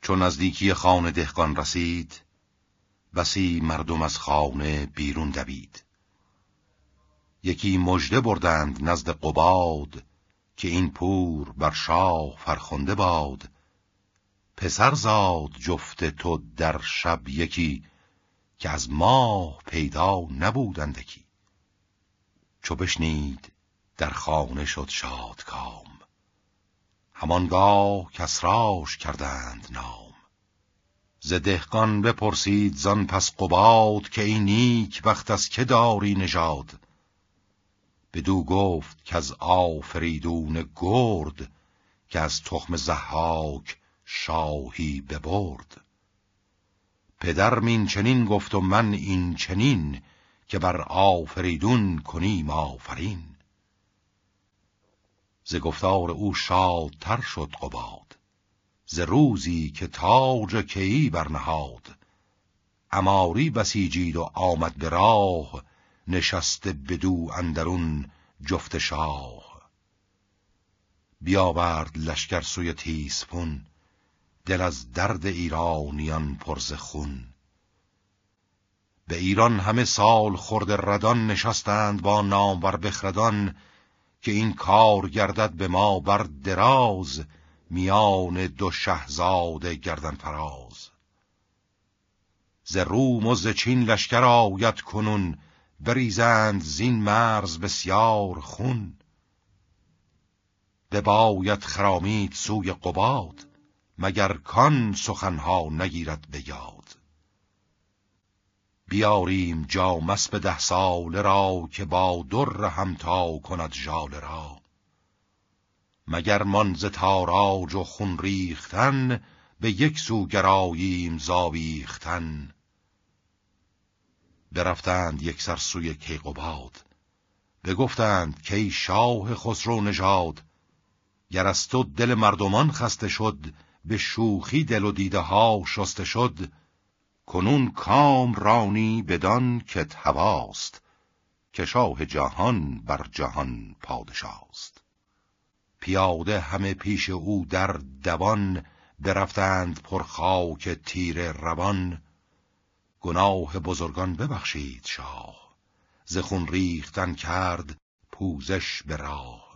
چون نزدیکی خانه دهقان رسید، بسی مردم از خانه بیرون دوید. یکی مژده بردند نزد قباد، که این پور بر شاه فرخنده باد. پسر زاد جفت تو در شب یکی، که از ماه پیدا نبودندکی. چو بشنید در خانه شد شادکام، همانگاه کسراش کردند نام. ز دهقان بپرسید زان پس قباد، که این نیک بخت از که داری نژاد. بدو گفت که از آفریدون گرد، که از تخم ضحاک شاهی ببرد. پدرم این چنین گفت و من این چنین، که بر آفریدون کنیم آفرین. ز گفتار او شادتر شد قباد، ز روزی که تاج کیی برنهاد. عماری بسیجید و آمد به راه، نشسته بدو اندرون جفت شاه. بیاورد لشکر سوی تیسفون، دل از درد ایرانیان پر ز خون. به ایران همه سال خورد ردان، نشستند با نامور بخردان. که این کار گردد به ما بر دراز، میان دو شهزاده گردن فراز. ز روم و ز چین لشکر آید کنون، بریزند زین مرز بسیار خون. بباید خرامید سوی قباد، مگر کان سخنها نگیرد به یاد. بیاریم جام اسپ 10 ساله را، که با در همتا کند ژاله را. مگر مان ز تاراج و خون ریختن، به یک سو گراییم زاویختن. برفتند یک سر سوی کیقباد، بگفتند که ای شاه خسرو نژاد. گر از تو دل مردمان خسته شد، به شوخی دل و دیده ها شسته شد. کنون کام رانی بدان کت هواست، که شاه جهان بر جهان پادشاست. پیاده همه پیش او در دوان، برفتند پر خاک تیر روان. گناه بزرگان ببخشید شاه، ز خون ریختن کرد پوزش به راه.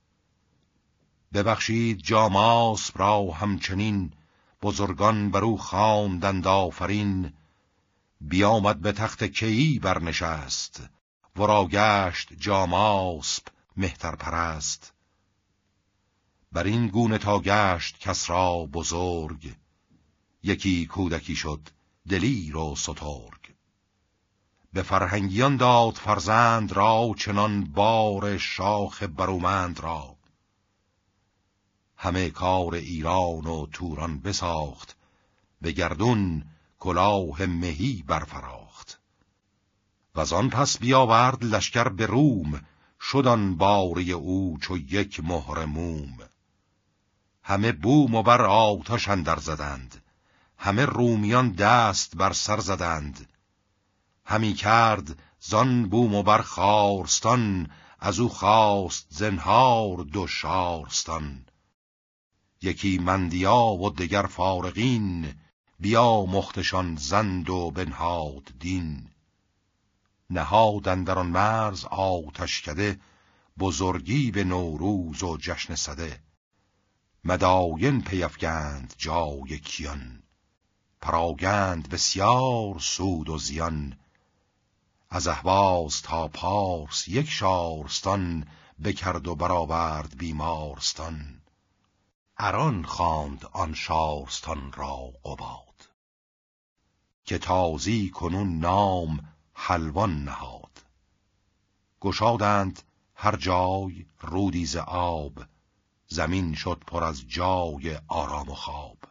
ببخشید جام اسپ را همچنین، بزرگان برو خواندند آفرین. بیامد به تخت کیی برنشست، ورا گشت جام اسپ مهتر پرست. بر این گونه تا گشت کس را بزرگ، یکی کودکی شد دلیر و سترگ. به فرهنگیان داد فرزند را، چنان بار شاخ برومند را. همه کار ایران و توران بساخت، به گردون کلاه مهی برفراخت. وزان پس بیاورد لشکر به روم، شدان باره او چو یک مهر موم. همه بوم و بر آتش اندر زدند، همه رومیان دست بر سر زدند. همی کرد زان بوم و بر خارستان، از او خواست زنهار 2 شارستان. یکی مندیا و دگر فارغین، بیا مختشان زند و بنهاد دین. نهاد اندر آن مرز آتشکده، بزرگی به نوروز و جشن سده. مداین پی افگند جای کیان، پراگند بسیار سود و زیان. از اهواز تا پارس یک شارستان، بکرد و برآورد بیمارستان. اران خواند آن شارستان را قباد، که تازی کنون نام حلوان نهاد. گشادند هر جای رودی ز آب، زمین شد پر از جای آرام و خواب.